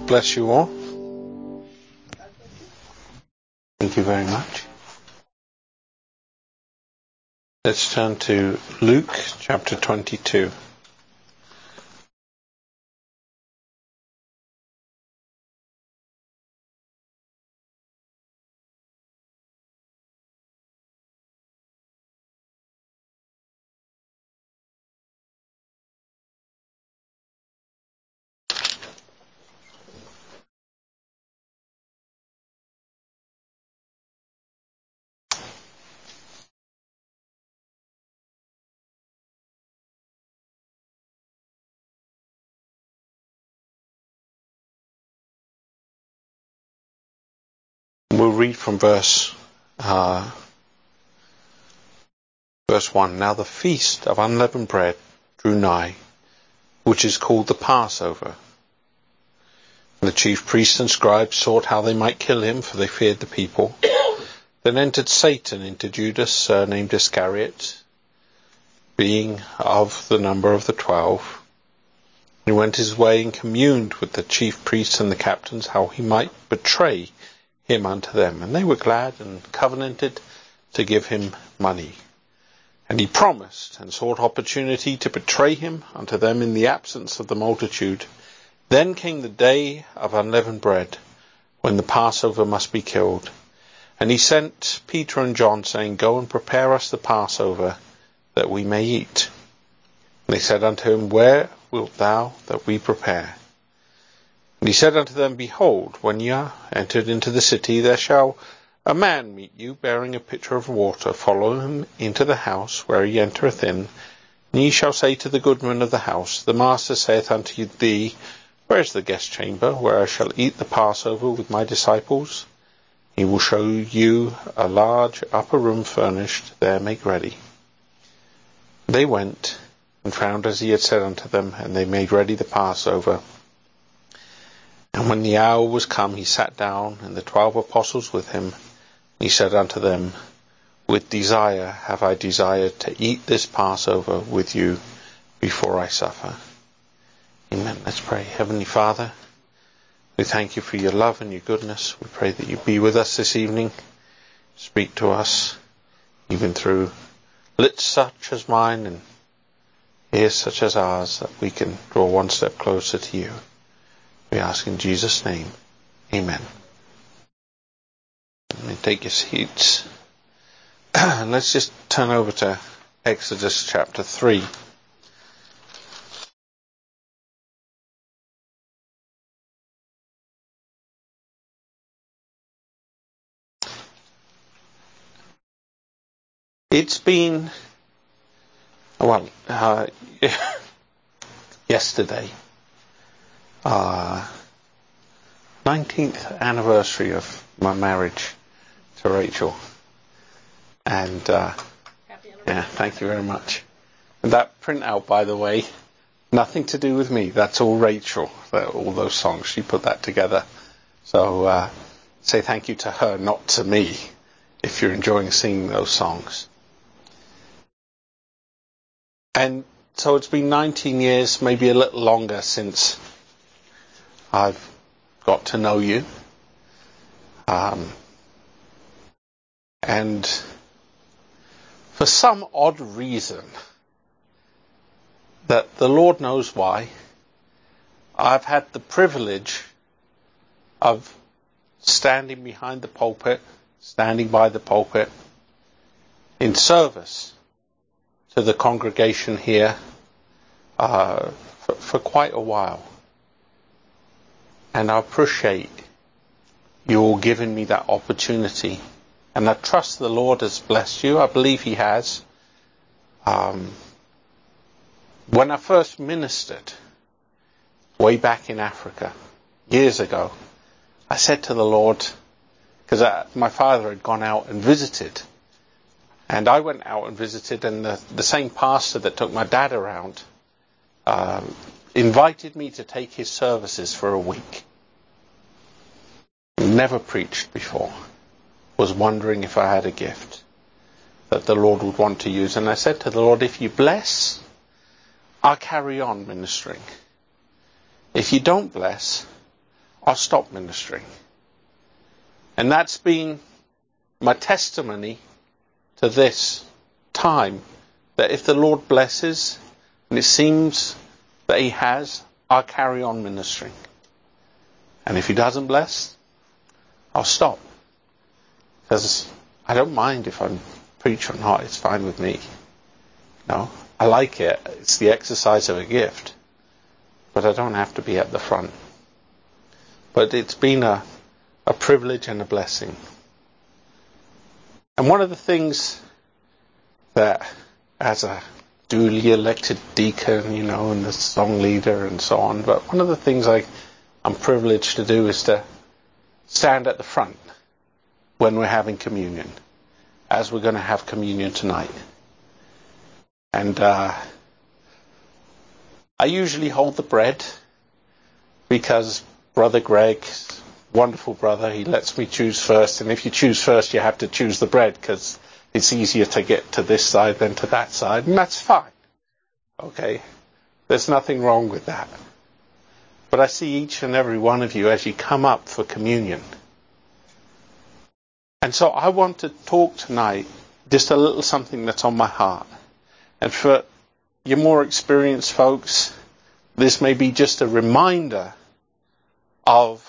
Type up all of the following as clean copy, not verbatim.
God bless you all. Thank you very much. Let's turn to Luke chapter 22. We'll read from verse 1. Now the feast of unleavened bread drew nigh, which is called the Passover. And the chief priests and scribes sought how they might kill him, for they feared the people. Then entered Satan into Judas, surnamed Iscariot, being of the number of the 12. He went his way and communed with the chief priests and the captains how he might betray him unto them. And they were glad and covenanted to give him money. And he promised and sought opportunity to betray him unto them in the absence of the multitude. Then came the day of unleavened bread, when the Passover must be killed. And he sent Peter and John, saying, Go and prepare us the Passover, that we may eat. And they said unto him, Where wilt thou that we prepare? And he said unto them, Behold, when ye are entered into the city, there shall a man meet you, bearing a pitcher of water. Follow him into the house where he entereth in. And ye shall say to the goodman of the house, The master saith unto thee, Where is the guest chamber, where I shall eat the Passover with my disciples? He will show you a large upper room furnished, there make ready. They went and found as he had said unto them, and they made ready the Passover. And when the hour was come, he sat down, and the 12 apostles with him. He said unto them, With desire have I desired to eat this Passover with you before I suffer. Amen. Let's pray. Heavenly Father, we thank you for your love and your goodness. We pray that you be with us this evening. Speak to us, even through lips such as mine and ears such as ours, that we can draw one step closer to you. We ask in Jesus' name. Amen. Take your seats. And let's just turn over to Exodus chapter 3. It's been, yesterday, 19th anniversary of my marriage to Rachel. And, yeah, thank you very much. And that printout, by the way, nothing to do with me. That's all Rachel, all those songs. She put that together. So, say thank you to her, not to me, if you're enjoying singing those songs. And so it's been 19 years, maybe a little longer, since I've got to know you. And for some odd reason, that the Lord knows why, I've had the privilege of standing behind the pulpit, standing by the pulpit, in service to the congregation here for quite a while. And I appreciate you all giving me that opportunity. And I trust the Lord has blessed you. I believe He has. When I first ministered, way back in Africa, years ago, I said to the Lord, because my father had gone out and visited, and I went out and visited, and the same pastor that took my dad around invited me to take his services for a week. Never preached before. Was wondering if I had a gift that the Lord would want to use. And I said to the Lord, if you bless, I'll carry on ministering. If you don't bless, I'll stop ministering. And that's been my testimony to this time, that if the Lord blesses, and it seems that He has, I'll carry on ministering. And if He doesn't bless, I'll stop. Because I don't mind if I preach or not, it's fine with me. No, I like it. It's the exercise of a gift. But I don't have to be at the front. But it's been a privilege and a blessing. And one of the things that, as a duly elected deacon, and the song leader and so on, but one of the things I'm privileged to do is to stand at the front when we're having communion, as we're going to have communion tonight. And I usually hold the bread because Brother Greg, wonderful brother, he lets me choose first. And if you choose first, you have to choose the bread because it's easier to get to this side than to that side. And that's fine. Okay? There's nothing wrong with that. But I see each and every one of you as you come up for communion. And so I want to talk tonight just a little something that's on my heart. And for your more experienced folks, this may be just a reminder of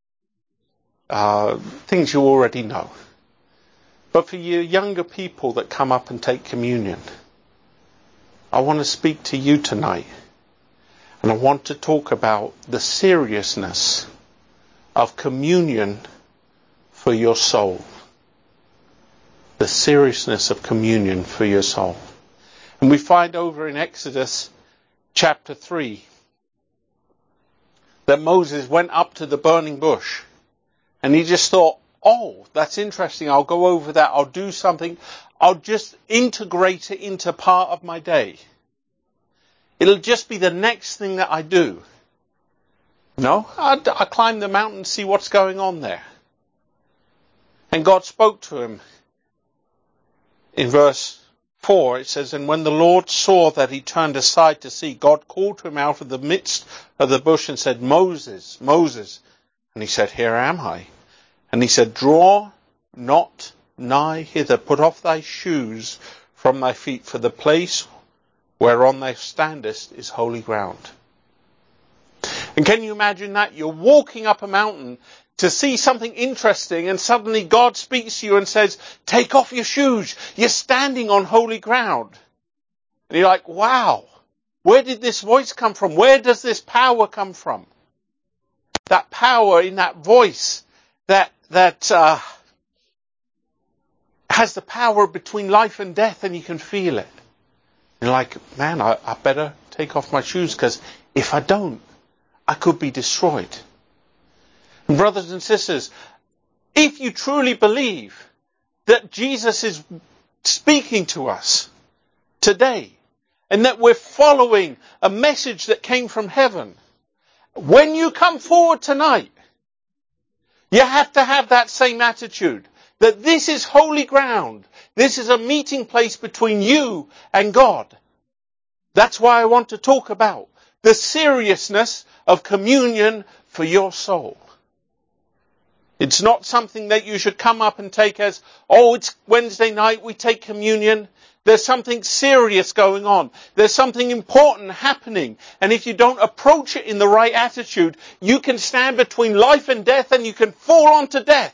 things you already know. But for you younger people that come up and take communion, I want to speak to you tonight. And I want to talk about the seriousness of communion for your soul. The seriousness of communion for your soul. And we find over in Exodus chapter 3 that Moses went up to the burning bush and he just thought, oh, that's interesting, I'll go over that, I'll do something, I'll just integrate it into part of my day. It'll just be the next thing that I do. No, I climb the mountain and see what's going on there. And God spoke to him. In verse 4 it says, and when the Lord saw that he turned aside to see, God called to him out of the midst of the bush and said, Moses, Moses. And he said, here am I. And he said, draw not nigh hither, put off thy shoes from thy feet, for the place whereon thou standest is holy ground. And can you imagine that? You're walking up a mountain to see something interesting, and suddenly God speaks to you and says, take off your shoes. You're standing on holy ground. And you're like, wow, where did this voice come from? Where does this power come from? That power in that voice that has the power between life and death, and you can feel it. You're like, man, I better take off my shoes, because if I don't, I could be destroyed. And brothers and sisters, if you truly believe that Jesus is speaking to us today, and that we're following a message that came from heaven, when you come forward tonight, you have to have that same attitude. That this is holy ground. This is a meeting place between you and God. That's why I want to talk about the seriousness of communion for your soul. It's not something that you should come up and take as, oh, it's Wednesday night, we take communion. There's something serious going on. There's something important happening. And if you don't approach it in the right attitude, you can stand between life and death, and you can fall onto death.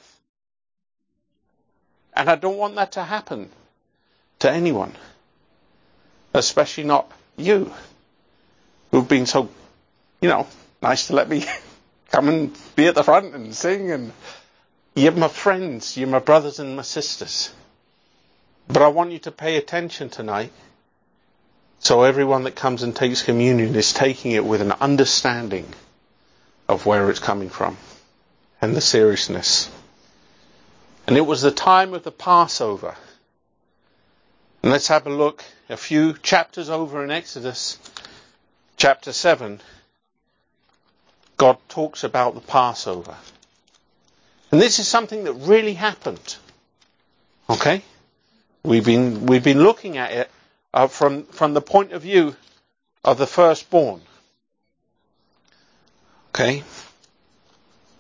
And I don't want that to happen to anyone. Especially not you, who've been so, nice to let me come and be at the front and sing. And you're my friends, you're my brothers and my sisters. But I want you to pay attention tonight, so everyone that comes and takes communion is taking it with an understanding of where it's coming from and the seriousness. And it was the time of the Passover. And let's have a look a few chapters over in Exodus, chapter 7. God talks about the Passover. And this is something that really happened. Okay? We've been looking at it from the point of view of the firstborn. Okay?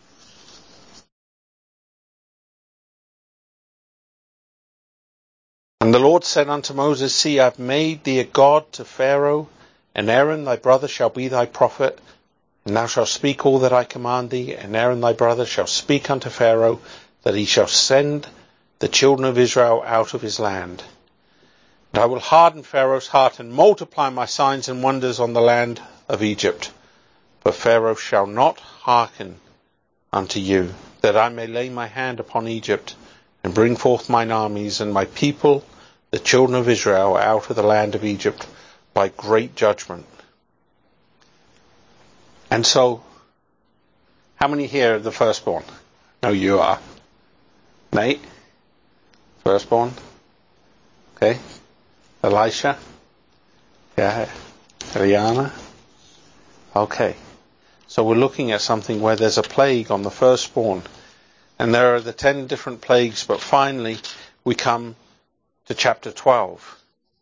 And the Lord said unto Moses, See, I have made thee a god to Pharaoh, and Aaron thy brother shall be thy prophet, and thou shalt speak all that I command thee, and Aaron thy brother shall speak unto Pharaoh, that he shall send the children of Israel out of his land. And I will harden Pharaoh's heart, and multiply my signs and wonders on the land of Egypt. But Pharaoh shall not hearken unto you, that I may lay my hand upon Egypt, and bring forth mine armies and my people, the children of Israel, out of the land of Egypt by great judgment. And so, how many here are the firstborn? No, you are. Nate? Firstborn? Okay. Elisha? Yeah. Eliana? Okay. So we're looking at something where there's a plague on the firstborn. And there are the 10 different plagues, but finally we come to chapter 12.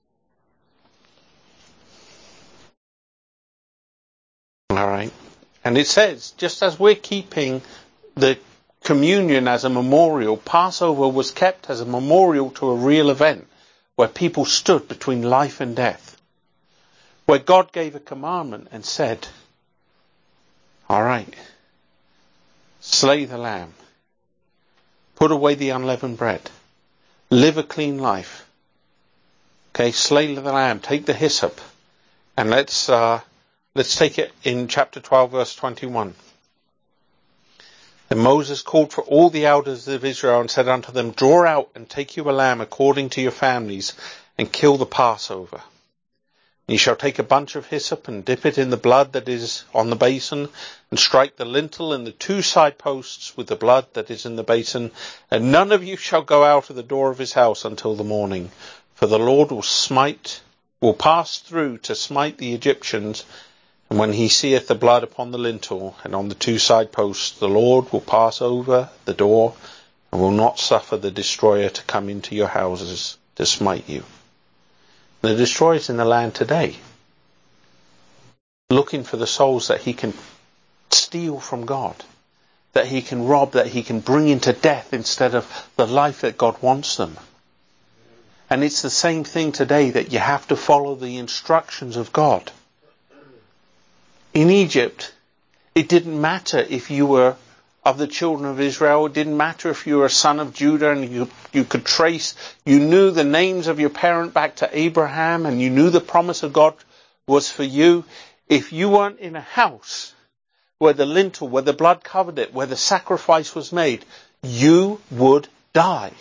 Alright. And it says, just as we're keeping the communion as a memorial, Passover was kept as a memorial to a real event, where people stood between life and death. Where God gave a commandment and said, alright, slay the lamb. Put away the unleavened bread. Live a clean life. Okay, slay the lamb. Take the hyssop. And let's take it in chapter 12, verse 21. Then Moses called for all the elders of Israel and said unto them, Draw out and take you a lamb according to your families, and kill the Passover. You shall take a bunch of hyssop and dip it in the blood that is on the basin, and strike the lintel and the 2 side posts with the blood that is in the basin, and none of you shall go out of the door of his house until the morning. For the Lord will pass through to smite the Egyptians, and when he seeth the blood upon the lintel and on the 2 side posts, the Lord will pass over the door, and will not suffer the destroyer to come into your houses to smite you. The destroyer is in the land today, looking for the souls that he can steal from God, that he can rob, that he can bring into death instead of the life that God wants them. And it's the same thing today, that you have to follow the instructions of God. In Egypt, it didn't matter if you were of the children of Israel. It didn't matter if you were a son of Judah and you could trace, you knew the names of your parent back to Abraham, and you knew the promise of God was for you. If you weren't in a house where the lintel, where the blood covered it, where the sacrifice was made, you would die.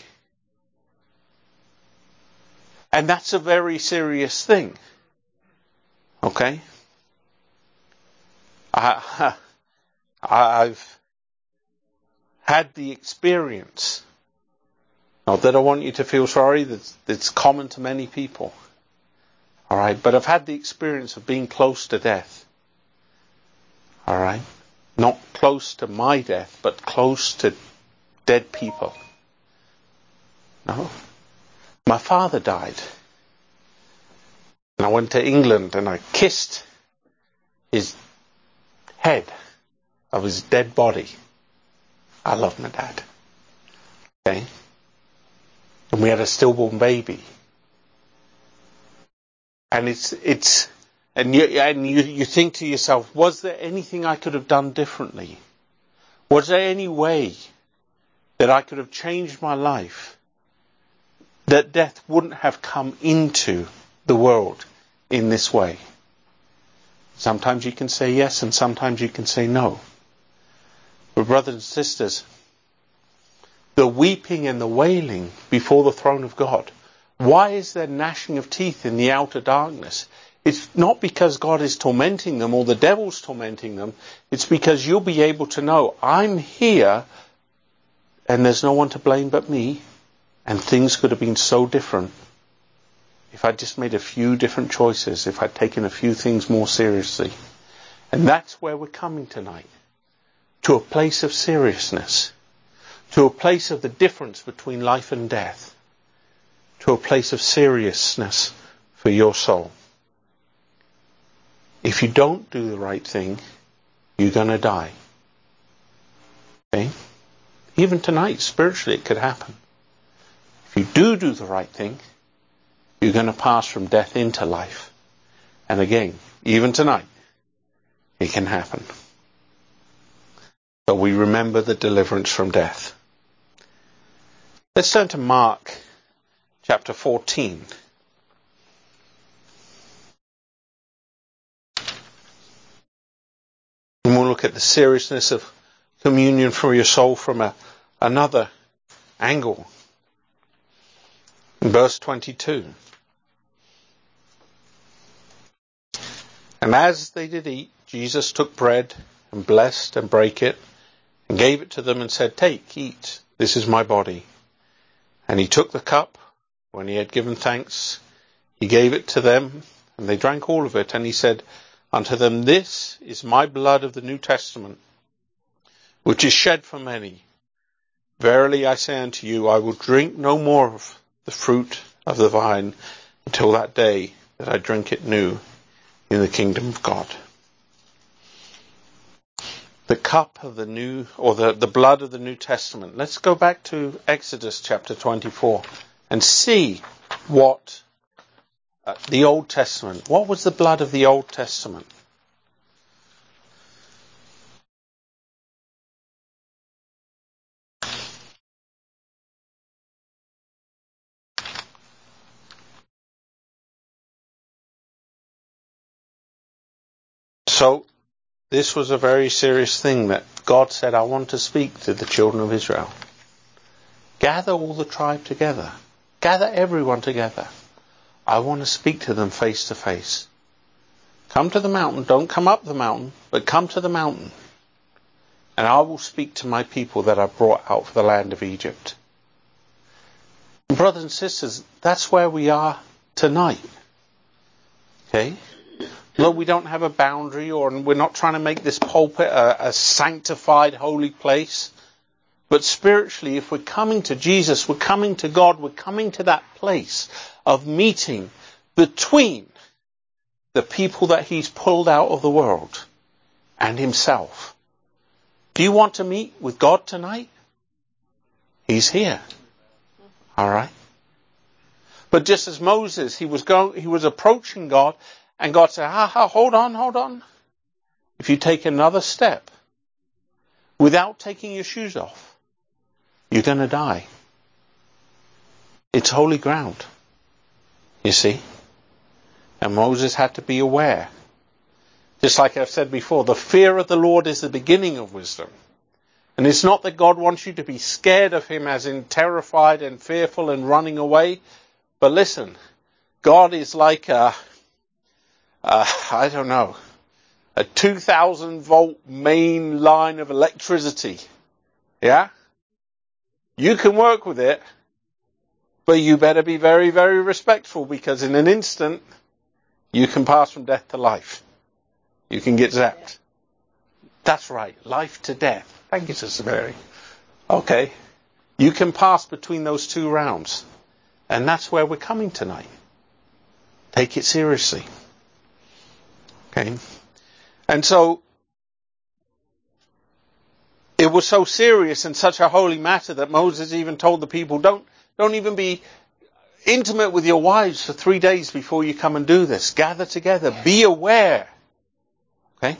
And that's a very serious thing. Okay? I've had the experience, not that I want you to feel sorry, that's common to many people. Alright, but I've had the experience of being close to death. Alright? Not close to my death, but close to dead people. No. My father died. And I went to England and I kissed his head of his dead body. I love my dad. Okay? And we had a stillborn baby. And you think to yourself, was there anything I could have done differently? Was there any way that I could have changed my life, that death wouldn't have come into the world in this way? Sometimes you can say yes, and sometimes you can say no. But brothers and sisters, the weeping and the wailing before the throne of God, why is there gnashing of teeth in the outer darkness? It's not because God is tormenting them or the devil's tormenting them. It's because you'll be able to know, I'm here and there's no one to blame but me, and things could have been so different if I'd just made a few different choices, if I'd taken a few things more seriously. And that's where we're coming tonight. To a place of seriousness. To a place of the difference between life and death. To a place of seriousness for your soul. If you don't do the right thing, you're going to die. Okay? Even tonight, spiritually, it could happen. If you do the right thing, You're going to pass from death into life. And again, even tonight, it can happen. But we remember the deliverance from death. Let's turn to Mark chapter 14. And we'll look at the seriousness of communion for your soul from another angle. In verse 22. And as they did eat, Jesus took bread and blessed and brake it and gave it to them and said, "Take, eat, this is my body." And he took the cup. When he had given thanks, he gave it to them, and they drank all of it. And he said unto them, "This is my blood of the New Testament, which is shed for many. Verily I say unto you, I will drink no more of the fruit of the vine until that day that I drink it new in the kingdom of God." The cup of the new, or the blood of the New Testament. Let's go back to Exodus chapter 24 and see what the Old Testament, what was the blood of the Old Testament? So, this was a very serious thing that God said, "I want to speak to the children of Israel. Gather all the tribe together. Gather everyone together. I want to speak to them face to face. Come to the mountain. Don't come up the mountain, but come to the mountain. And I will speak to my people that I brought out for the land of Egypt." And brothers and sisters, that's where we are tonight. Okay? Look, we don't have a boundary, or we're not trying to make this pulpit a sanctified, holy place. But spiritually, if we're coming to Jesus, we're coming to God, we're coming to that place of meeting between the people that He's pulled out of the world and Himself. Do you want to meet with God tonight? He's here. All right? But just as Moses, he was approaching God, and God said, hold on. If you take another step without taking your shoes off, you're going to die. It's holy ground, you see. And Moses had to be aware. Just like I've said before, the fear of the Lord is the beginning of wisdom. And it's not that God wants you to be scared of Him, as in terrified and fearful and running away. But listen, God is like a 2,000 volt main line of electricity. Yeah? You can work with it, but you better be very, very respectful, because in an instant, you can pass from death to life. You can get zapped. That's right, life to death. Thank you, Sister Mary. Okay. You can pass between those two realms. And that's where we're coming tonight. Take it seriously. Okay. And so, it was so serious and such a holy matter that Moses even told the people, don't even be intimate with your wives for 3 days before you come and do this. Gather together. Be aware. Okay?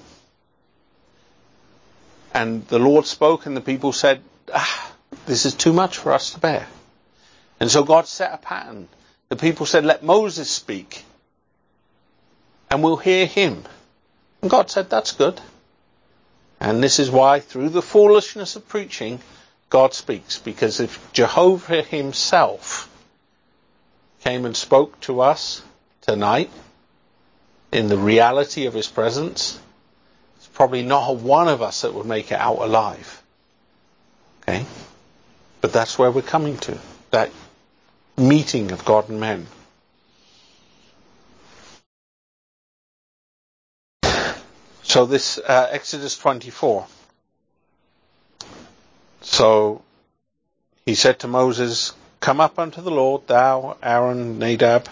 And the Lord spoke, and the people said, this is too much for us to bear. And so God set a pattern. The people said, let Moses speak, and we'll hear him. And God said, that's good. And this is why, through the foolishness of preaching, God speaks. Because if Jehovah Himself came and spoke to us tonight in the reality of His presence, it's probably not one of us that would make it out alive. Okay? But that's where we're coming to. That meeting of God and men. So this Exodus 24. So He said to Moses, come up unto the Lord, thou, Aaron, Nadab.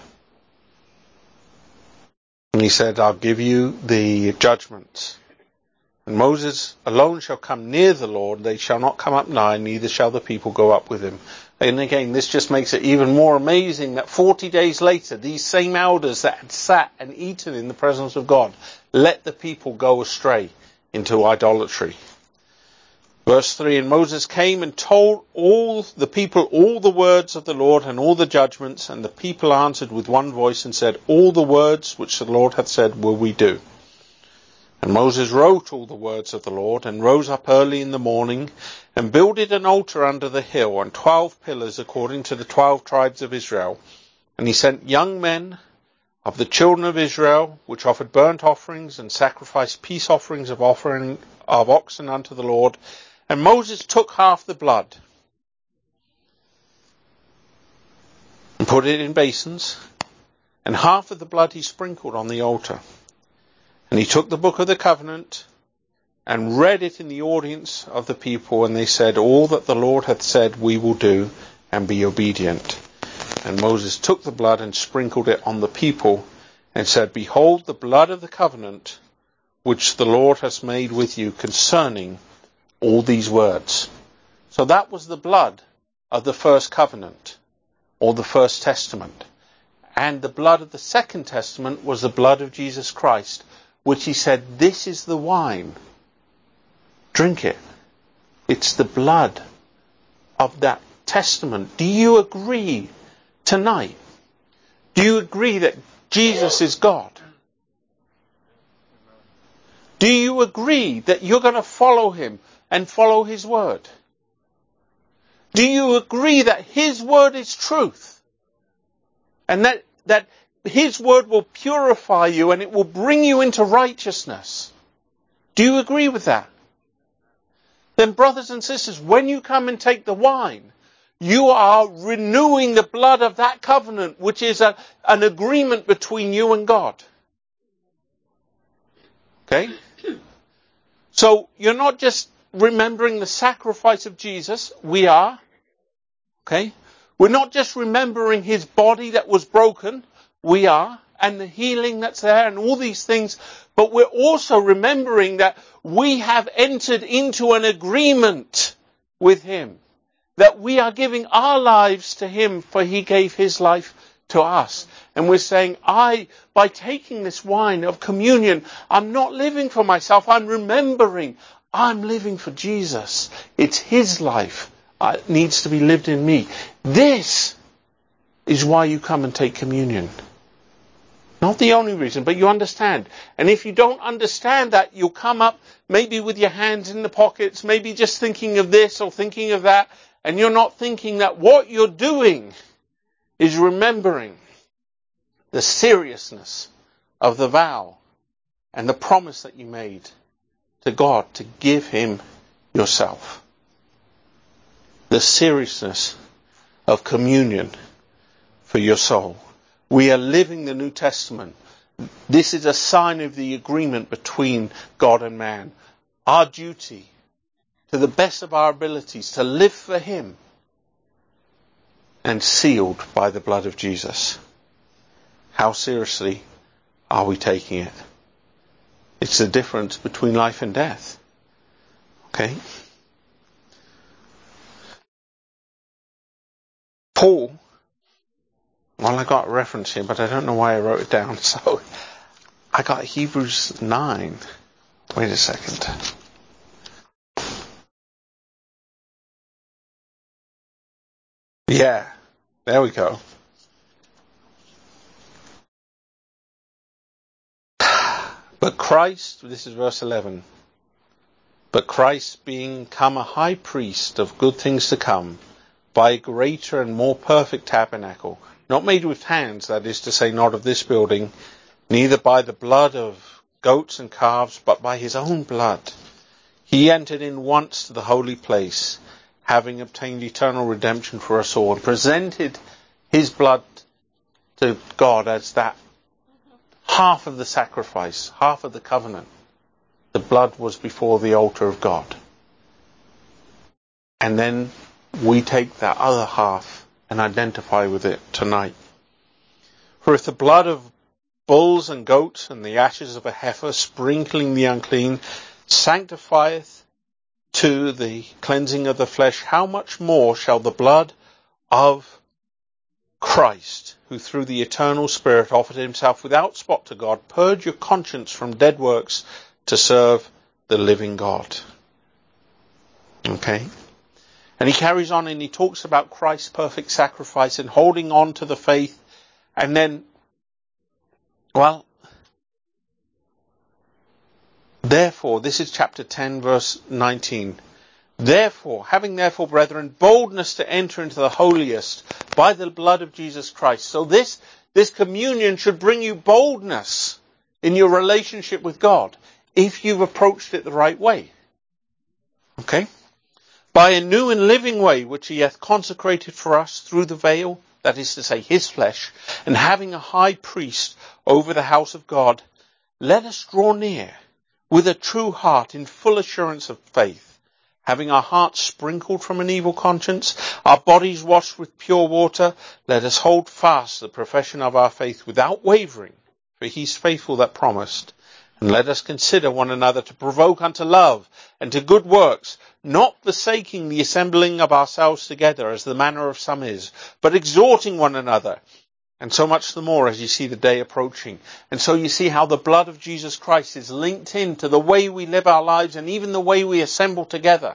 And He said, I'll give you the judgments. And Moses alone shall come near the Lord, they shall not come up nigh, neither shall the people go up with him. And again, this just makes it even more amazing that 40 days later, these same elders that had sat and eaten in the presence of God let the people go astray into idolatry. Verse 3, and Moses came and told all the people all the words of the Lord and all the judgments, and the people answered with one voice and said, all the words which the Lord hath said will we do. And Moses wrote all the words of the Lord, and rose up early in the morning, and builded an altar under the hill, and 12 pillars according to the 12 tribes of Israel. And he sent young men of the children of Israel, which offered burnt offerings, and sacrificed peace offerings of oxen unto the Lord. And Moses took half the blood, and put it in basins, and half of the blood he sprinkled on the altar. And he took the book of the covenant, and read it in the audience of the people, and they said, all that the Lord hath said we will do, and be obedient. And Moses took the blood and sprinkled it on the people, and said, behold the blood of the covenant, which the Lord has made with you concerning all these words. So that was the blood of the first covenant, or the first testament. And the blood of the second testament was the blood of Jesus Christ, which he said, this is the wine. Drink it. It's the blood of that testament. Do you agree tonight? Do you agree that Jesus is God? Do you agree that you're going to follow him and follow his word? Do you agree that his word is truth? And that his word will purify you and it will bring you into righteousness? Do you agree with that? Then, brothers and sisters, when you come and take the wine, you are renewing the blood of that covenant, which is an agreement between you and God. Okay? So, you're not just remembering the sacrifice of Jesus. We are. Okay? We're not just remembering his body that was broken. We are. And the healing that's there and all these things. But we're also remembering that we have entered into an agreement with him. That we are giving our lives to him, for he gave his life to us. And we're saying, by taking this wine of communion, I'm not living for myself. I'm remembering I'm living for Jesus. It's his life that needs to be lived in me. This is why you come and take communion. Not the only reason, but you understand. And if you don't understand that, you'll come up maybe with your hands in the pockets, maybe just thinking of this or thinking of that, and you're not thinking that what you're doing is remembering the seriousness of the vow and the promise that you made to God to give him yourself. The seriousness of communion for your soul. We are living the New Testament. This is a sign of the agreement between God and man. Our duty, to the best of our abilities, to live for him, and sealed by the blood of Jesus. How seriously are we taking it? It's the difference between life and death. Okay? Paul, well, I got a reference here, but I don't know why I wrote it down. So I got Hebrews 9. Wait a second. Yeah, there we go. But Christ, this is verse 11. But Christ, being come a high priest of good things to come, by a greater and more perfect tabernacle, not made with hands, that is to say, not of this building, neither by the blood of goats and calves, but by his own blood, he entered in once to the holy place, having obtained eternal redemption for us all, and presented his blood to God as that half of the sacrifice, half of the covenant. The blood was before the altar of God. And then we take that other half and identify with it tonight. For if the blood of bulls and goats and the ashes of a heifer, sprinkling the unclean, sanctifieth to the cleansing of the flesh, how much more shall the blood of Christ, who through the eternal Spirit offered himself without spot to God, purge your conscience from dead works to serve the living God. Okay? And he carries on and he talks about Christ's perfect sacrifice and holding on to the faith. And then, well, therefore, this is chapter 10, verse 19. Therefore, having therefore, brethren, boldness to enter into the holiest by the blood of Jesus Christ. So this communion should bring you boldness in your relationship with God if you've approached it the right way. Okay? By a new and living way which he hath consecrated for us through the veil, that is to say, his flesh, and having a high priest over the house of God, let us draw near with a true heart in full assurance of faith, having our hearts sprinkled from an evil conscience, our bodies washed with pure water, let us hold fast the profession of our faith without wavering, for he is faithful that promised. And let us consider one another to provoke unto love and to good works, not forsaking the assembling of ourselves together as the manner of some is, but exhorting one another, and so much the more as you see the day approaching. And so you see how the blood of Jesus Christ is linked into the way we live our lives and even the way we assemble together.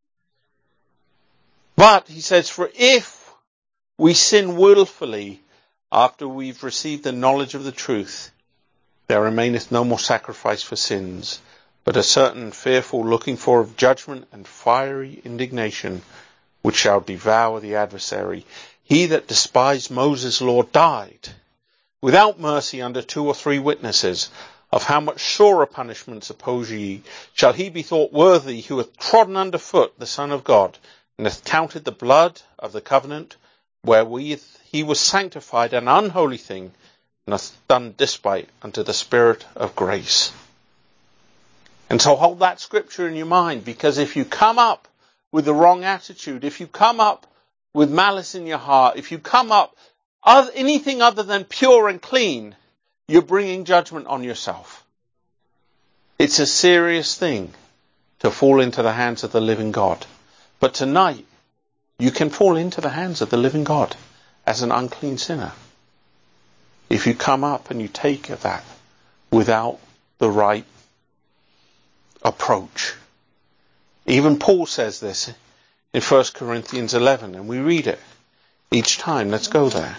But, he says, for if we sin willfully after we've received the knowledge of the truth, there remaineth no more sacrifice for sins, but a certain fearful looking for of judgment and fiery indignation, which shall devour the adversary. He that despised Moses' law died without mercy under 2 or 3 witnesses. Of how much surer punishment, suppose ye, shall he be thought worthy who hath trodden under foot the Son of God, and hath counted the blood of the covenant, wherewith he was sanctified an unholy thing, and hath done despite unto the Spirit of grace. And so hold that scripture in your mind, because if you come up with the wrong attitude, if you come up with malice in your heart, if you come up anything other than pure and clean, you're bringing judgment on yourself. It's a serious thing to fall into the hands of the living God. But tonight, you can fall into the hands of the living God as an unclean sinner if you come up and you take that without the right approach. Even Paul says this in 1 Corinthians 11, and we read it each time. Let's go there.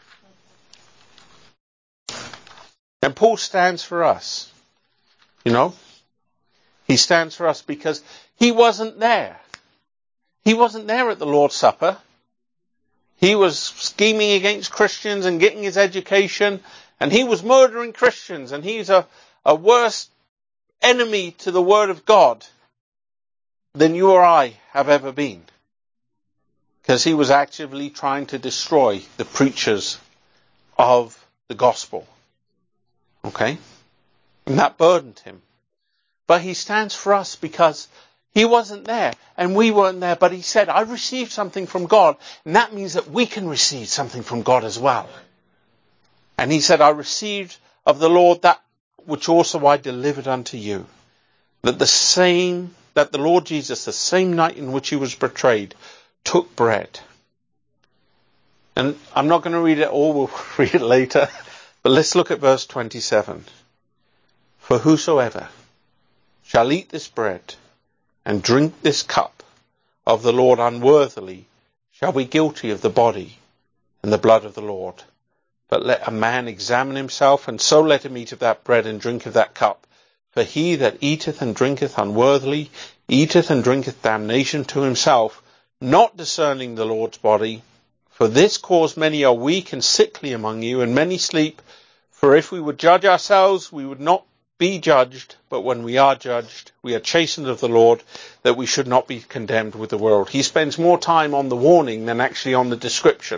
And Paul stands for us. You know? He stands for us because he wasn't there. He wasn't there at the Lord's Supper. He was scheming against Christians and getting his education, and he was murdering Christians, and he's a worse enemy to the Word of God than you or I have ever been. Because he was actively trying to destroy the preachers of the gospel. Okay? And that burdened him. But he stands for us because he wasn't there and we weren't there. But he said, I received something from God. And that means that we can receive something from God as well. And he said, I received of the Lord that which also I delivered unto you. That the Lord Jesus, the same night in which he was betrayed, took bread. And I'm not going to read it all, we'll read it later. But let's look at verse 27. For whosoever shall eat this bread and drink this cup of the Lord unworthily shall be guilty of the body and the blood of the Lord. But let a man examine himself, and so let him eat of that bread and drink of that cup. For he that eateth and drinketh unworthily eateth and drinketh damnation to himself, not discerning the Lord's body. For this cause many are weak and sickly among you, and many sleep. For if we would judge ourselves, we would not be judged. But when we are judged, we are chastened of the Lord, that we should not be condemned with the world. He spends more time on the warning than actually on the description.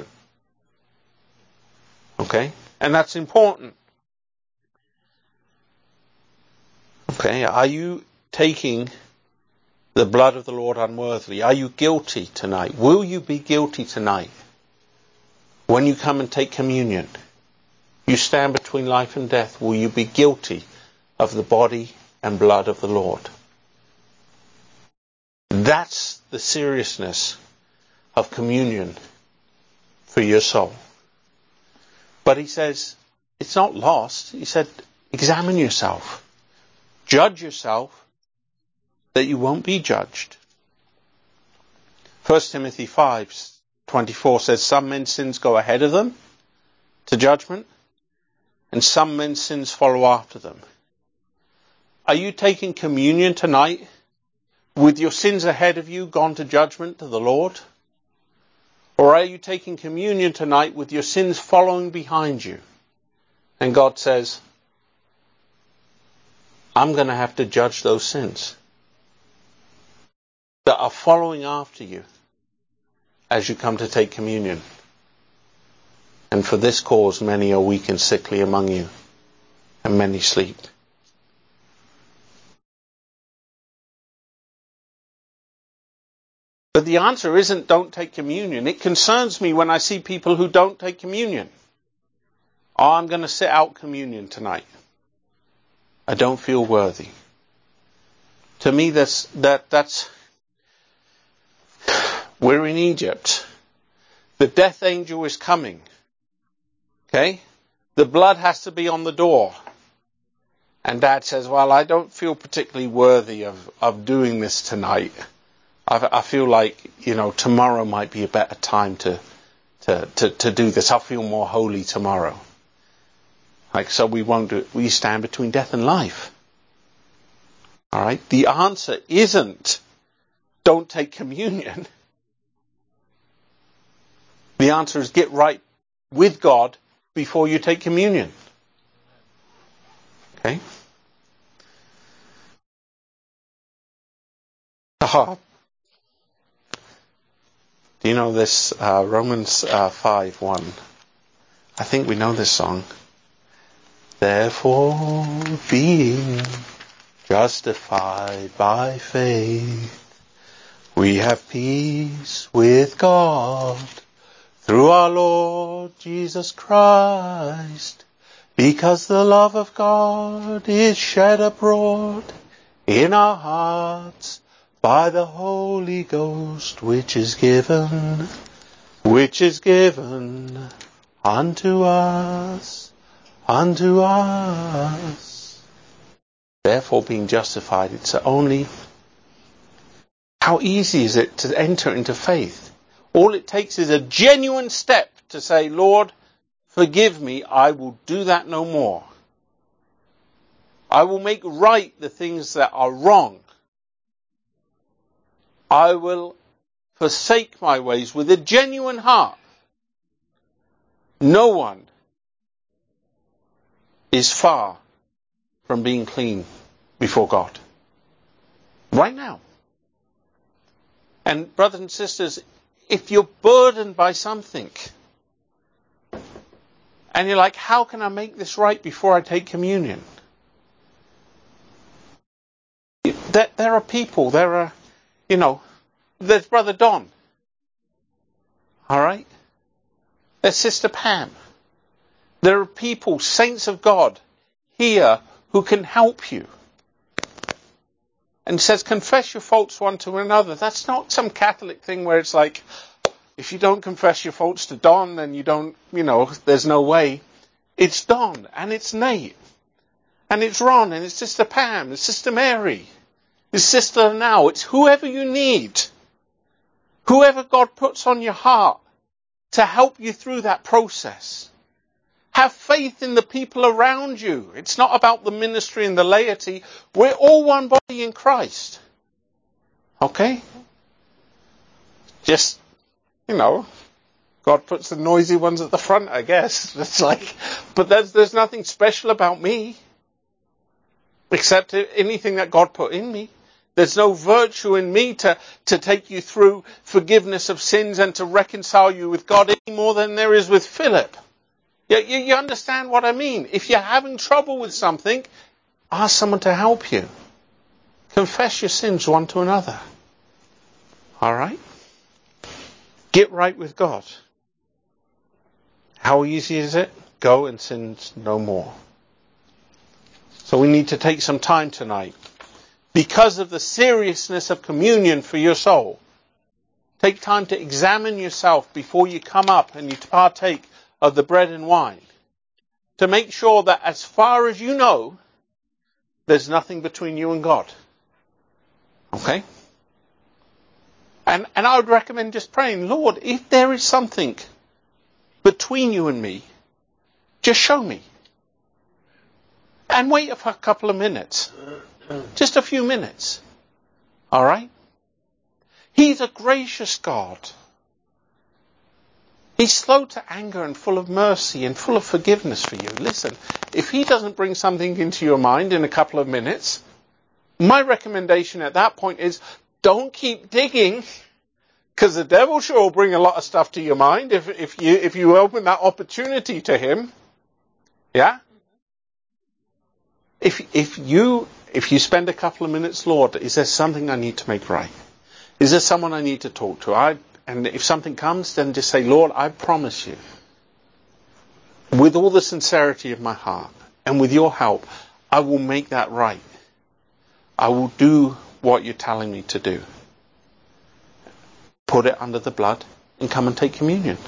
Okay? And that's important. Okay? Are you taking the blood of the Lord unworthily? Are you guilty tonight? Will you be guilty tonight? When you come and take communion, you stand between life and death. Will you be guilty of the body and blood of the Lord? That's the seriousness of communion for your soul. But he says, it's not lost. He said, examine yourself. Judge yourself that you won't be judged. 1 Timothy 5:24 says, some men's sins go ahead of them to judgment, and some men's sins follow after them. Are you taking communion tonight with your sins ahead of you, gone to judgment to the Lord? Or are you taking communion tonight with your sins following behind you? And God says, I'm going to have to judge those sins that are following after you as you come to take communion. And for this cause many are weak and sickly among you, and many sleep. But the answer isn't don't take communion. It concerns me when I see people who don't take communion. Oh, I'm going to sit out communion tonight. I don't feel worthy. To me, that's we're in Egypt. The death angel is coming. Okay? The blood has to be on the door. And Dad says, well, I don't feel particularly worthy of doing this tonight. I feel like, tomorrow might be a better time to do this. I'll feel more holy tomorrow. So we won't do it. We stand between death and life. Alright? The answer isn't don't take communion. The answer is get right with God before you take communion. Okay? Do you know this Romans 5:1? I think we know this song. Therefore, being justified by faith, we have peace with God through our Lord Jesus Christ, because the love of God is shed abroad in our hearts by the Holy Ghost, which is given unto us. Therefore, being justified, it's only, how easy is it to enter into faith? All it takes is a genuine step to say, Lord, forgive me, I will do that no more. I will make right the things that are wrong. I will forsake my ways with a genuine heart. No one is far from being clean before God. Right now. And brothers and sisters, if you're burdened by something, and you're like, how can I make this right before I take communion? There are people, there's Brother Don. Alright? There's Sister Pam. There are people, saints of God, here who can help you. And says, confess your faults one to another. That's not some Catholic thing where it's like, if you don't confess your faults to Don, then you don't, there's no way. It's Don, and it's Nate, and it's Ron, and it's Sister Pam, it's Sister Mary, it's Sister Now, it's whoever you need. Whoever God puts on your heart to help you through that process. Have faith in the people around you. It's not about the ministry and the laity. We're all one body in Christ. Okay? Just, God puts the noisy ones at the front, I guess. It's like, but there's nothing special about me. Except anything that God put in me. There's no virtue in me to take you through forgiveness of sins and to reconcile you with God any more than there is with Philip. You understand what I mean? If you're having trouble with something, ask someone to help you. Confess your sins one to another. Alright? Get right with God. How easy is it? Go and sin no more. So we need to take some time tonight. Because of the seriousness of communion for your soul. Take time to examine yourself before you come up and you partake of the bread and wine. To make sure that as far as you know, there's nothing between you and God. Okay? And I would recommend just praying, Lord, if there is something between you and me, just show me. And wait for a couple of minutes. Just a few minutes. Alright? He's a gracious God. He's slow to anger and full of mercy and full of forgiveness for you. Listen, if he doesn't bring something into your mind in a couple of minutes, my recommendation at that point is don't keep digging, because the devil sure will bring a lot of stuff to your mind if you open that opportunity to him. Yeah? If you spend a couple of minutes, Lord, is there something I need to make right? Is there someone I need to talk to? And if something comes, then just say, Lord, I promise you, with all the sincerity of my heart, and with your help, I will make that right. I will do what you're telling me to do. Put it under the blood and come and take communion.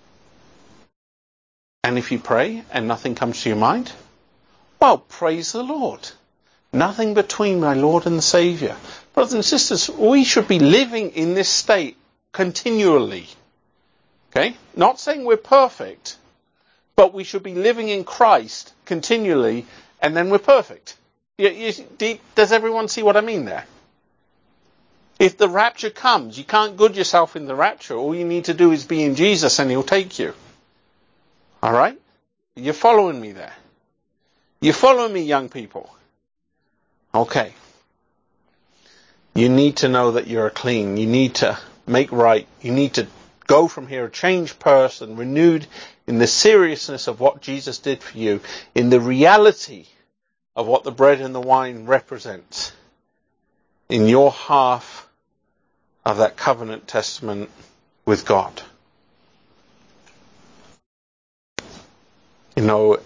And if you pray and nothing comes to your mind, well, praise the Lord. Nothing between my Lord and the Saviour. Brothers and sisters, we should be living in this state continually. Okay? Not saying we're perfect, but we should be living in Christ continually, and then we're perfect. Does everyone see what I mean there? If the rapture comes, you can't good yourself in the rapture. All you need to do is be in Jesus and he'll take you. Alright? You're following me there. You're following me, young people. Okay. You need to know that you're clean. You need to make right. You need to go from here a changed person, renewed in the seriousness of what Jesus did for you, in the reality of what the bread and the wine represents, in your half of that covenant testament with God. You know,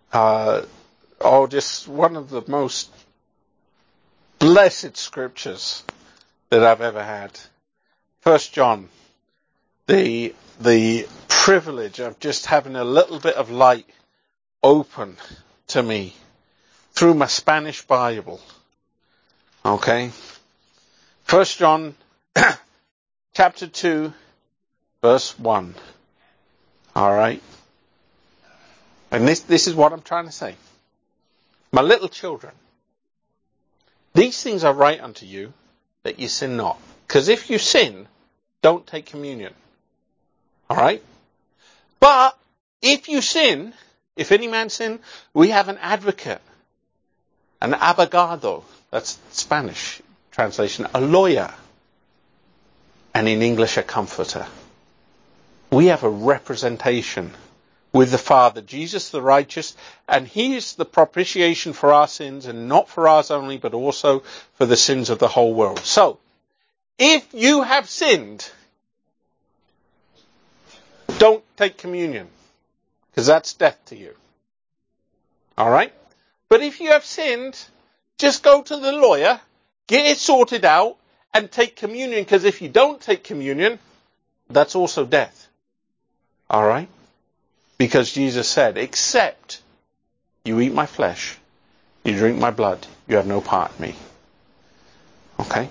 just one of the most blessed scriptures that I've ever had. 1 John, the privilege of just having a little bit of light open to me through my Spanish Bible. Okay? 1 John chapter 2, verse 1. Alright? And this is what I'm trying to say. My little children, these things are right unto you, that you sin not. Because if you sin, don't take communion. Alright? But if you sin, if any man sin, we have an advocate, an abogado, that's Spanish translation, a lawyer, and in English a comforter. We have a representation with the Father, Jesus the righteous, and he is the propitiation for our sins, and not for ours only, but also for the sins of the whole world. So, if you have sinned, don't take communion, because that's death to you. Alright? But if you have sinned, just go to the lawyer, get it sorted out, and take communion, because if you don't take communion, that's also death. Alright? Because Jesus said, except you eat my flesh, you drink my blood, you have no part in me. Okay?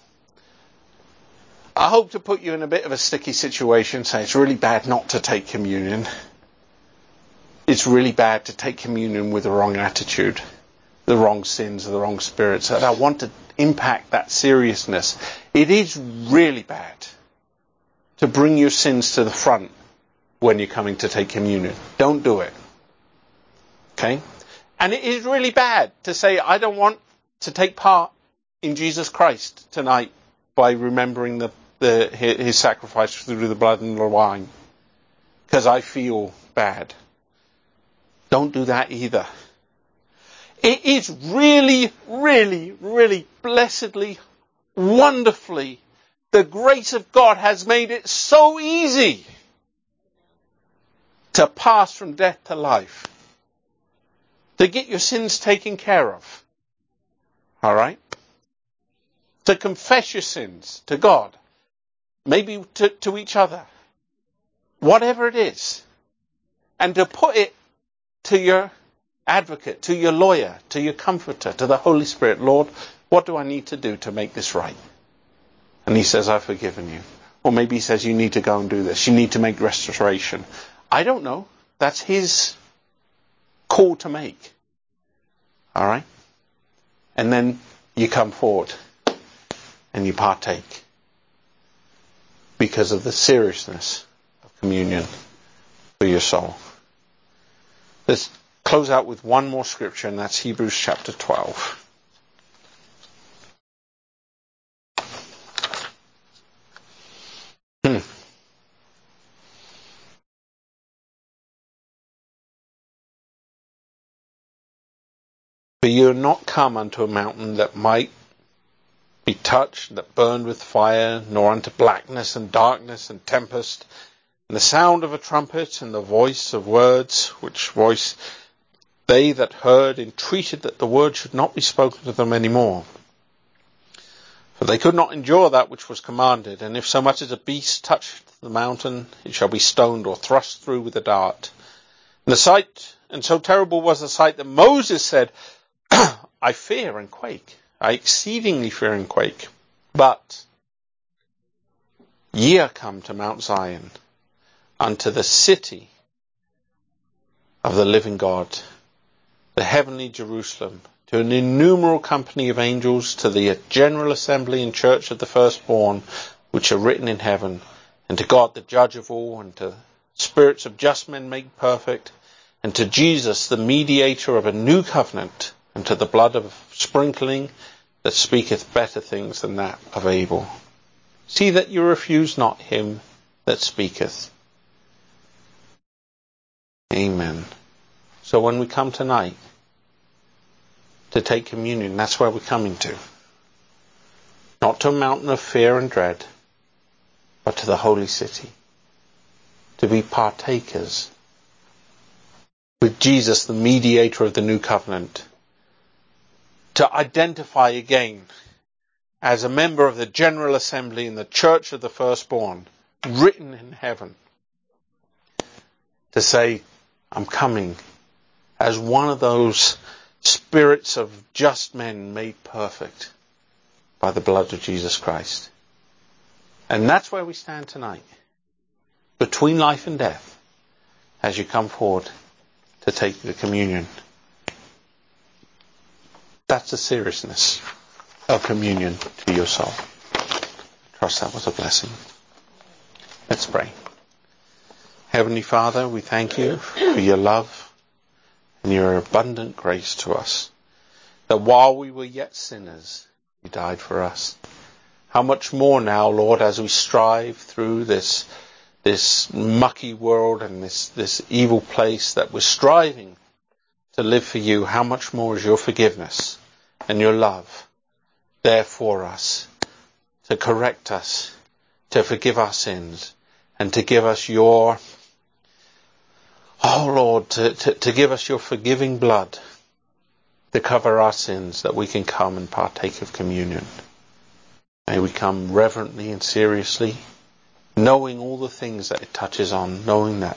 I hope to put you in a bit of a sticky situation, say it's really bad not to take communion. It's really bad to take communion with the wrong attitude, the wrong sins, the wrong spirits. And I want to impact that seriousness. It is really bad to bring your sins to the front when you're coming to take communion. Don't do it. Okay? And it is really bad to say, I don't want to take part in Jesus Christ tonight by remembering his sacrifice through the blood and the wine, because I feel bad. Don't do that either. It is really, really, really blessedly, wonderfully, the grace of God has made it so easy to pass from death to life, to get your sins taken care of. Alright? To confess your sins to God. maybe to each other, whatever it is, and to put it to your advocate, to your lawyer, to your comforter, to the Holy Spirit. Lord, what do I need to do to make this right? And he says, I've forgiven you. Or maybe he says, you need to go and do this. You need to make restoration. I don't know. That's his call to make. All right? And then you come forward and you partake because of the seriousness of communion for your soul. Let's close out with one more scripture, and that's Hebrews chapter 12. For you are not come unto a mountain that might be touched, that burned with fire, nor unto blackness and darkness and tempest, and the sound of a trumpet, and the voice of words, which voice they that heard entreated that the word should not be spoken to them any more. For they could not endure that which was commanded, and if so much as a beast touched the mountain, it shall be stoned or thrust through with a dart. And so terrible was the sight that Moses said, I fear and quake. I exceedingly fear and quake. But ye are come to Mount Zion, unto the city of the living God, the heavenly Jerusalem, to an innumerable company of angels, to the general assembly and church of the firstborn, which are written in heaven, and to God the judge of all, and to spirits of just men made perfect, and to Jesus the mediator of a new covenant, and to the blood of sprinkling that speaketh better things than that of Abel. See that you refuse not him that speaketh. Amen. So when we come tonight to take communion, that's where we're coming to. Not to a mountain of fear and dread, but to the holy city. To be partakers with Jesus, the mediator of the new covenant. To identify again as a member of the General Assembly in the Church of the Firstborn, written in heaven. To say, I'm coming as one of those spirits of just men made perfect by the blood of Jesus Christ. And that's where we stand tonight, between life and death, as you come forward to take the communion. That's the seriousness of communion to your soul. I trust that was a blessing. Let's pray. Heavenly Father, we thank you for your love and your abundant grace to us. That while we were yet sinners, you died for us. How much more now, Lord, as we strive through this mucky world and this evil place that we're striving to live for you, how much more is your forgiveness and your love there for us, to correct us, to forgive our sins, and to give us your, oh Lord, to give us your forgiving blood to cover our sins, that we can come and partake of communion. May we come reverently and seriously, knowing all the things that it touches on, knowing that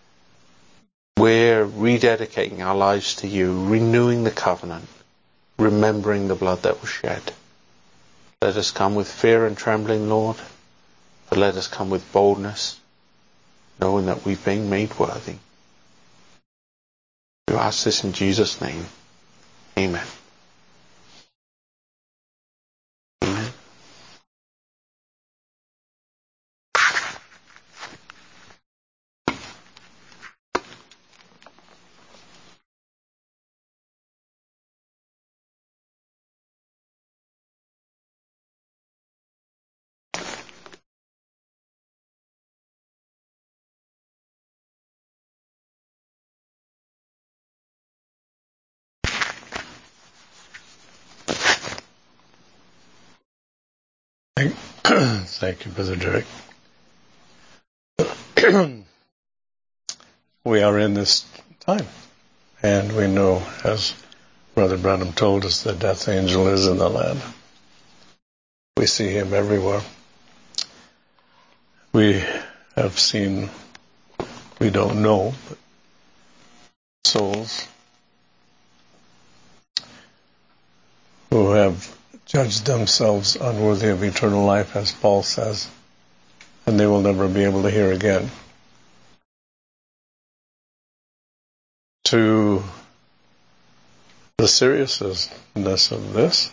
we're rededicating our lives to you, renewing the covenant, remembering the blood that was shed. Let us come with fear and trembling, Lord, but let us come with boldness, knowing that we've been made worthy. We ask this in Jesus' name. Amen. Amen. Thank you, Brother Derek. We are in this time, and we know, as Brother Branham told us, the death angel is in the land. We see him everywhere. We have seen, we don't know, but souls who have judged themselves unworthy of eternal life, as Paul says, and they will never be able to hear again. To the seriousness of this,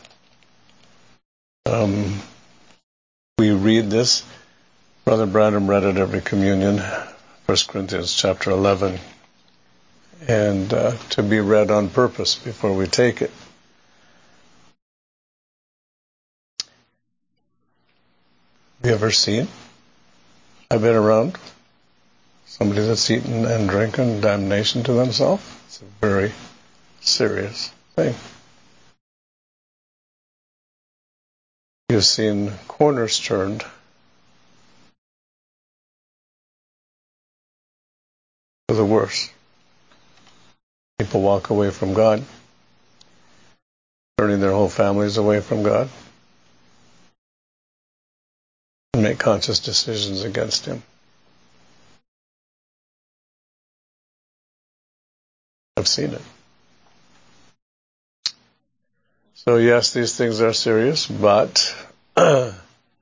we read this. Brother Branham read it every communion, 1 Corinthians chapter 11, and to be read on purpose before we take it. Have you ever seen? I've been around somebody that's eaten and drinking damnation to themselves. It's a very serious thing. You've seen corners turned for the worse. People walk away from God, turning their whole families away from God, and make conscious decisions against Him. I've seen it. So yes, these things are serious, but for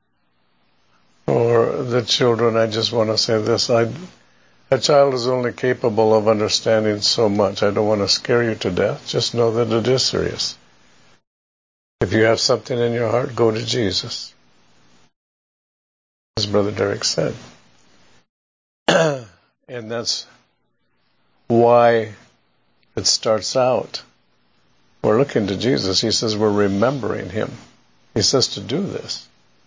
the children, I just want to say this. A child is only capable of understanding so much. I don't want to scare you to death. Just know that it is serious. If you have something in your heart, go to Jesus. As Brother Derek said. And that's why it starts out. We're looking to Jesus. He says we're remembering Him. He says to do this.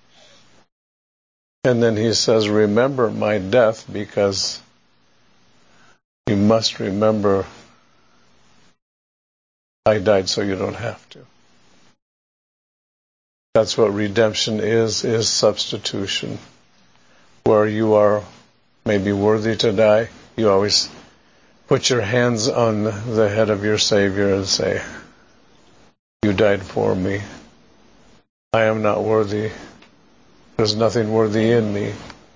And then He says, remember my death, because you must remember I died so you don't have to. That's what redemption is substitution. Where you are maybe worthy to die, you always put your hands on the head of your Savior and say, you died for me. I am not worthy. There's nothing worthy in me.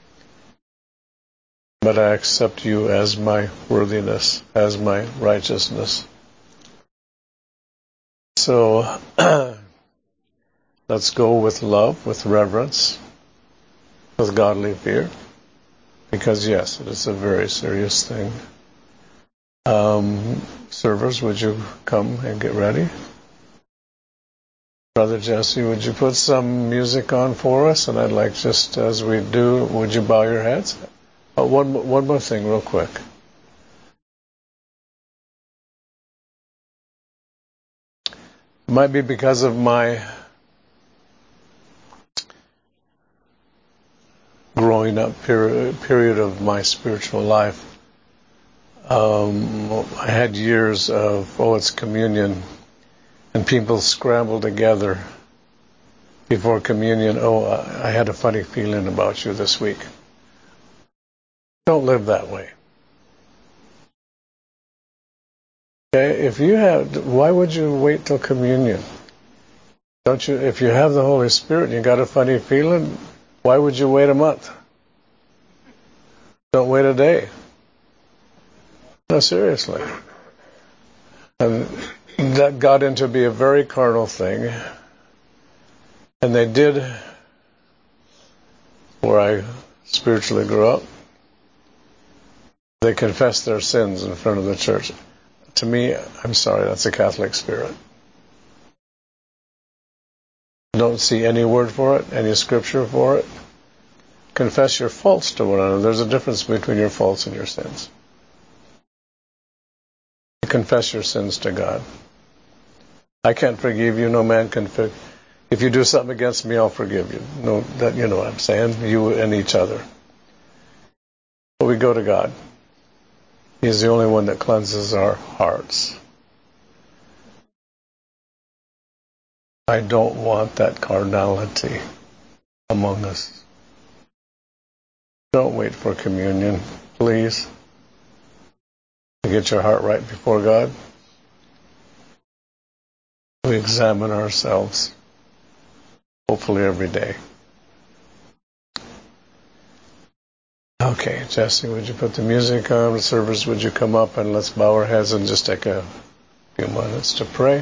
But I accept you as my worthiness, as my righteousness. So, let's go with love, with reverence, with godly fear. Because yes, it is a very serious thing. Servers, would you come and get ready? Brother Jesse, would you put some music on for us? And I'd like, just as we do, would you bow your heads? One more thing real quick. It might be because of my growing up period of my spiritual life. I had years of, it's communion, and people scramble together before communion. I had a funny feeling about you this week. Don't live that way. Okay, why would you wait till communion? Don't you? If you have the Holy Spirit and you got a funny feeling, why would you wait a month? Don't wait a day. No, seriously. And that got into be a very carnal thing. And they did, where I spiritually grew up, they confessed their sins in front of the church. To me, I'm sorry, that's a Catholic spirit. Don't see any word for it, any scripture for it. Confess your faults to one another. There's a difference between your faults and your sins. Confess your sins to God. I can't forgive you. No man can forgive. If you do something against me, I'll forgive you. No, that you know what I'm saying. You and each other. But we go to God. He's the only one that cleanses our hearts. I don't want that carnality among us. Don't wait for communion, please. To get your heart right before God. We examine ourselves, hopefully every day. Okay, Jesse, would you put the music on? The servers, would you come up and let's bow our heads and just take a few minutes to pray.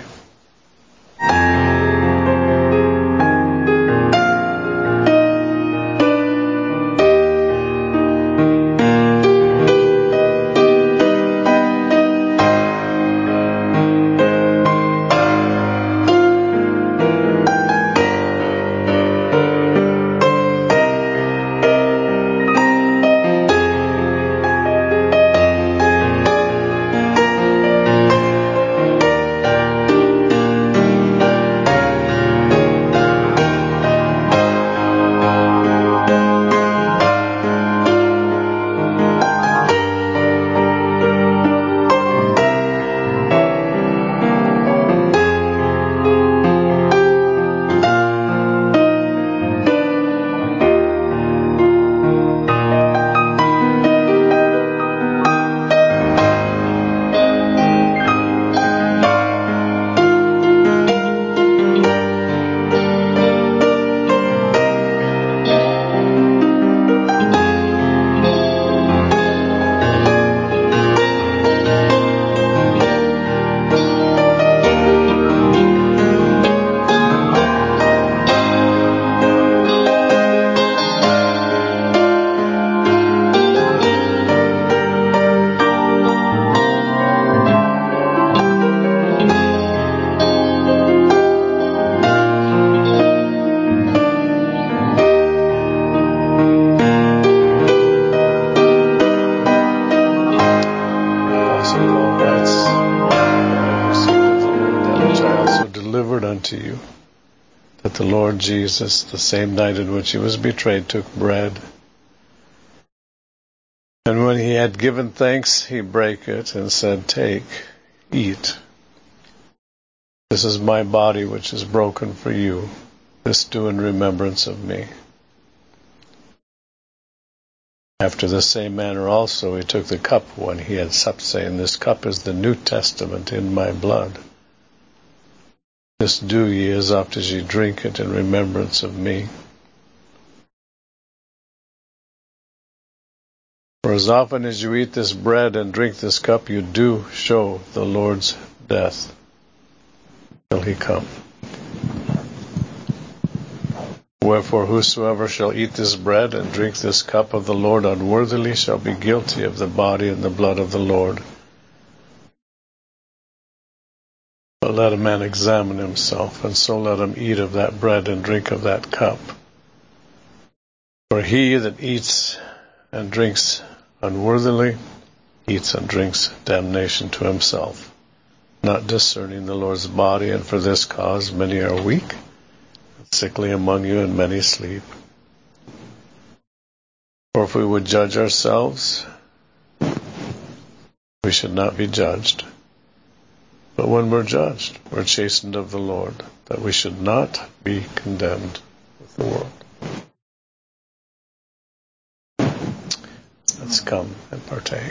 To you, that the Lord Jesus, the same night in which he was betrayed, took bread, and when he had given thanks, he brake it and said, "Take, eat. This is my body which is broken for you. This do in remembrance of me." After the same manner also he took the cup when he had supped, saying, "This cup is the New Testament in my blood. This do ye as oft as ye drink it in remembrance of me. For as often as you eat this bread and drink this cup, you do show the Lord's death till he come. Wherefore whosoever shall eat this bread and drink this cup of the Lord unworthily shall be guilty of the body and the blood of the Lord. But let a man examine himself, and so let him eat of that bread and drink of that cup. For he that eats and drinks unworthily eats and drinks damnation to himself, not discerning the Lord's body, and for this cause many are weak, sickly among you, and many sleep. For if we would judge ourselves, we should not be judged. But when we're judged, we're chastened of the Lord, that we should not be condemned with the world. Let's come and partake.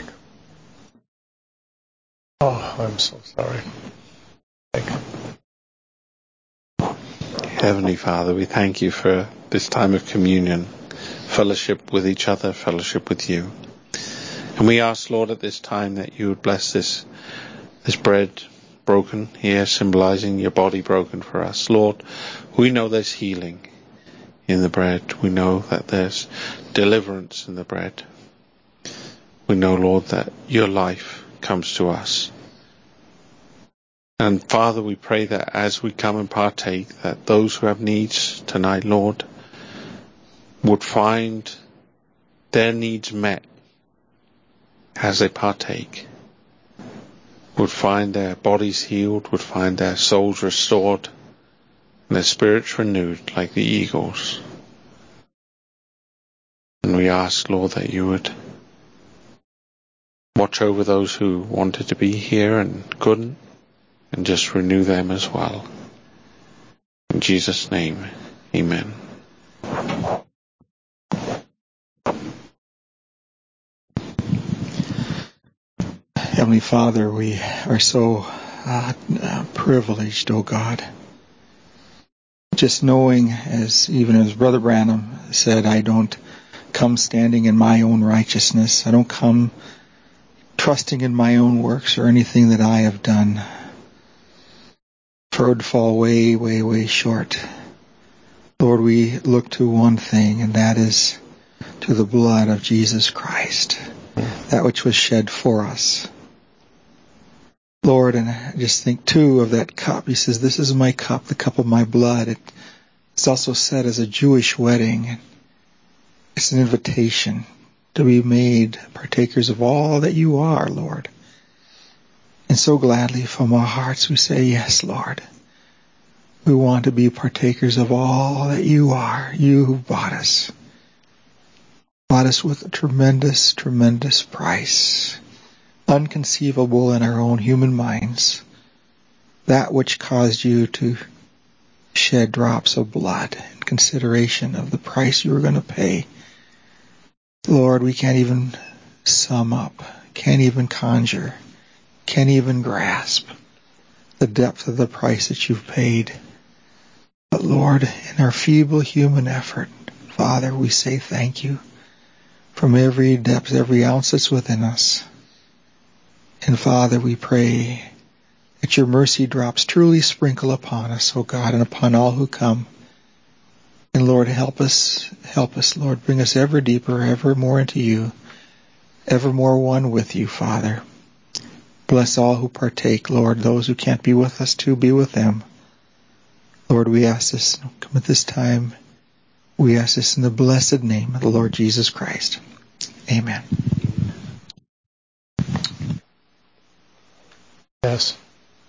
Oh, I'm so sorry. Thank you. Heavenly Father, we thank you for this time of communion, fellowship with each other, fellowship with you. And we ask, Lord, at this time that you would bless this bread broken here, symbolizing your body broken for us. Lord, we know there's healing in the bread. We know that there's deliverance in the bread. We know, Lord, that your life comes to us. And Father, we pray that as we come and partake, that those who have needs tonight, Lord, would find their needs met as they partake, would find their bodies healed, would find their souls restored, and their spirits renewed like the eagles. And we ask, Lord, that you would watch over those who wanted to be here and couldn't, and just renew them as well. In Jesus' name, amen. Heavenly Father, we are so privileged, oh God. Just knowing, as Brother Branham said, I don't come standing in my own righteousness. I don't come trusting in my own works or anything that I have done. For it would fall way, way, way short. Lord, we look to one thing, and that is to the blood of Jesus Christ, that which was shed for us. Lord, and I just think too of that cup. He says, this is my cup, the cup of my blood. It's also said as a Jewish wedding. It's an invitation to be made partakers of all that you are, Lord. And so gladly from our hearts we say, yes, Lord. We want to be partakers of all that you are. You who bought us. Bought us with a tremendous, tremendous price. Unconceivable in our own human minds. That which caused you to shed drops of blood in consideration of the price you were going to pay. Lord, we can't even sum up, can't even conjure, can't even grasp the depth of the price that you've paid. But Lord, in our feeble human effort, Father, we say thank you from every depth, every ounce that's within us. And Father, we pray that your mercy drops truly sprinkle upon us, O God, and upon all who come. And Lord, help us, Lord. Bring us ever deeper, ever more into you, ever more one with you, Father. Bless all who partake, Lord. Those who can't be with us, too, be with them. Lord, we ask this, come at this time, we ask this in the blessed name of the Lord Jesus Christ. Amen. Yes.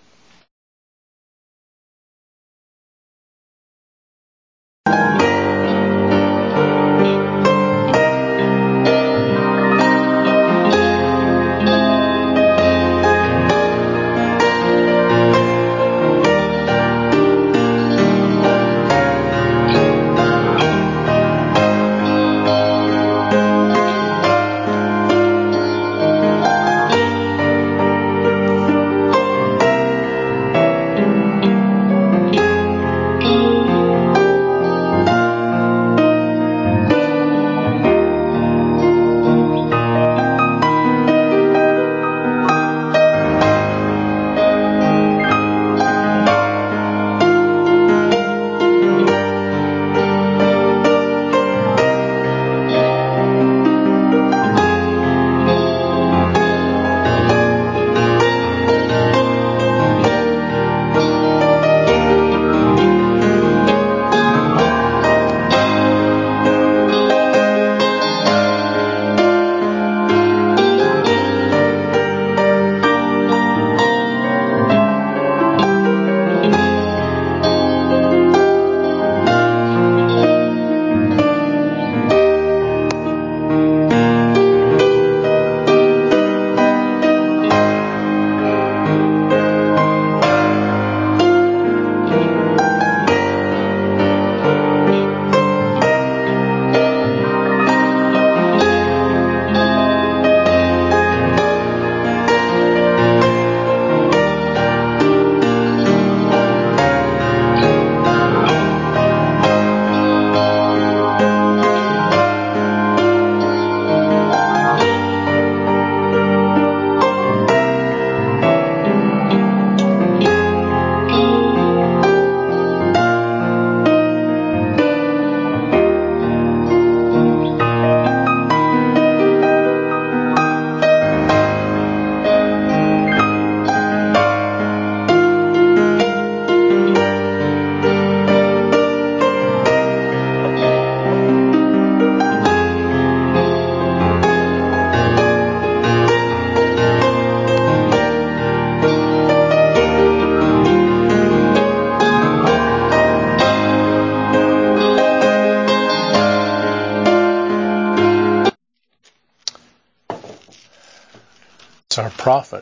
Our prophet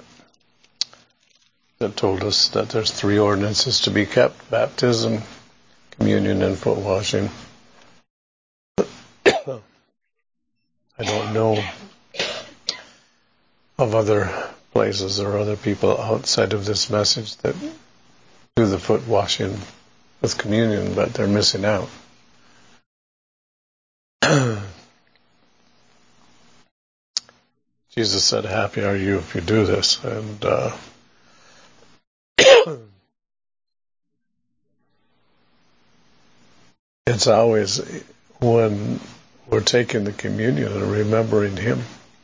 that told us that there's 3 ordinances to be kept: baptism, communion, and foot washing. I don't know of other places or other people outside of this message that do the foot washing with communion, but they're missing out. Jesus said, happy are you if you do this. And it's always when we're taking the communion and remembering him.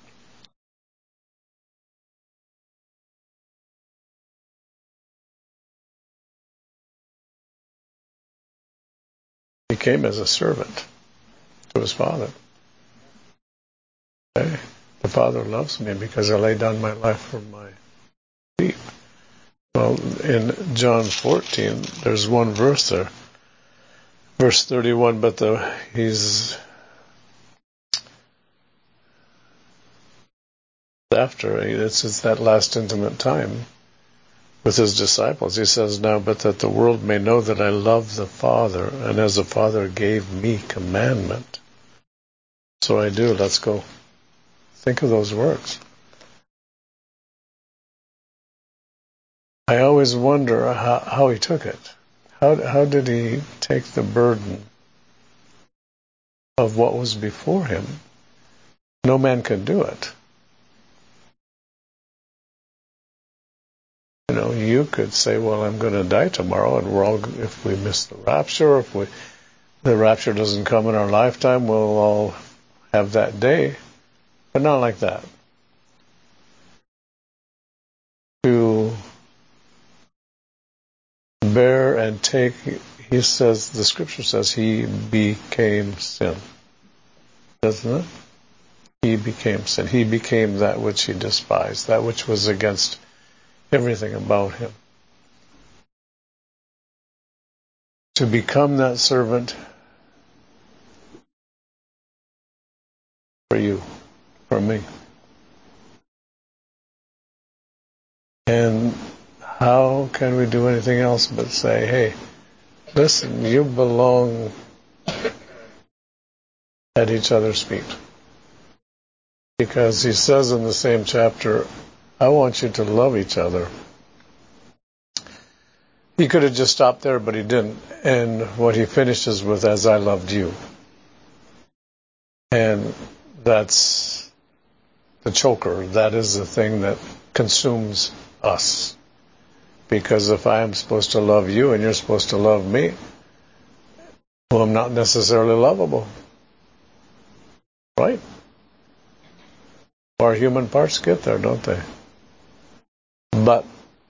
He came as a servant to his Father. Okay? The Father loves me because I lay down my life for my sheep. Well, in John 14, there's one verse there. Verse 31, but he's after, it's that last intimate time with his disciples. He says, now, but that the world may know that I love the Father, and as the Father gave me commandment, so I do. Let's go. Think of those words. I always wonder how he took it. How did he take the burden of what was before him? No man could do it. You know, you could say, well, I'm going to die tomorrow, and we're all, if we miss the rapture, if the rapture doesn't come in our lifetime, we'll all have that day. But not like that. To bear and take, he says, the scripture says, he became sin. Doesn't it? He became sin. He became that which he despised, that which was against everything about him. To become that servant for you, for me. And how can we do anything else but say, hey, listen, you belong at each other's feet. Because he says in the same chapter, I want you to love each other. He could have just stopped there, but he didn't. And what he finishes with, as I loved you. And that's the choker. That is the thing that consumes us. Because if I am supposed to love you and you're supposed to love me, well, I'm not necessarily lovable. Right? Our human parts get there, don't they? But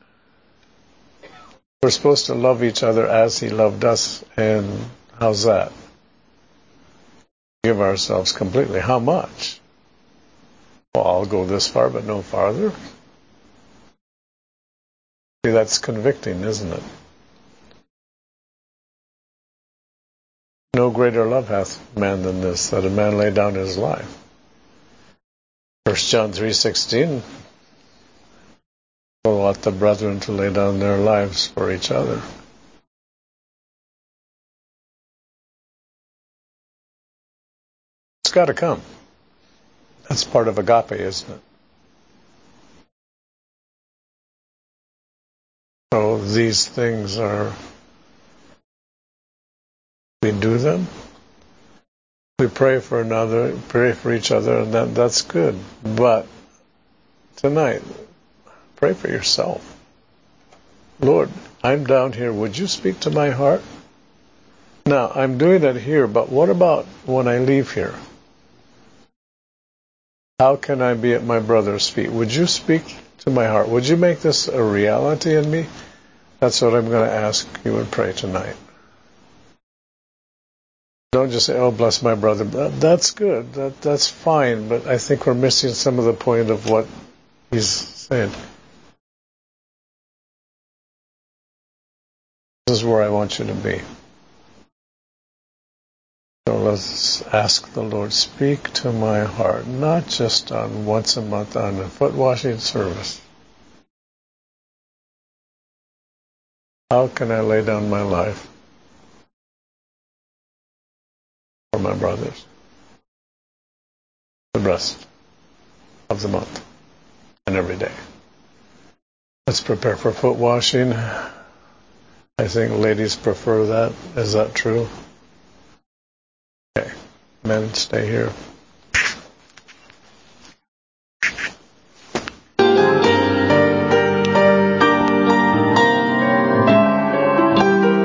we're supposed to love each other as he loved us. And how's that? Give ourselves completely. How much? Well, I'll go this far, but no farther. See, that's convicting, isn't it? No greater love hath man than this, that a man lay down his life. 1 John 3:16, will want the brethren to lay down their lives for each other. It's got to come. That's part of agape, isn't it? So these things are, we do them. We pray for another, pray for each other, and that's good. But tonight, pray for yourself. Lord, I'm down here. Would you speak to my heart? Now, I'm doing it here, but what about when I leave here? How can I be at my brother's feet? Would you speak to my heart? Would you make this a reality in me? That's what I'm going to ask you and pray tonight. Don't just say, oh, bless my brother. That's good. That's fine. But I think we're missing some of the point of what he's saying. This is where I want you to be. So let's ask the Lord, speak to my heart, not just on once a month on a foot washing service. How can I lay down my life for my brothers the rest of the month and every day? Let's prepare for foot washing. I think ladies prefer that. Is that true? Okay. Men, stay here.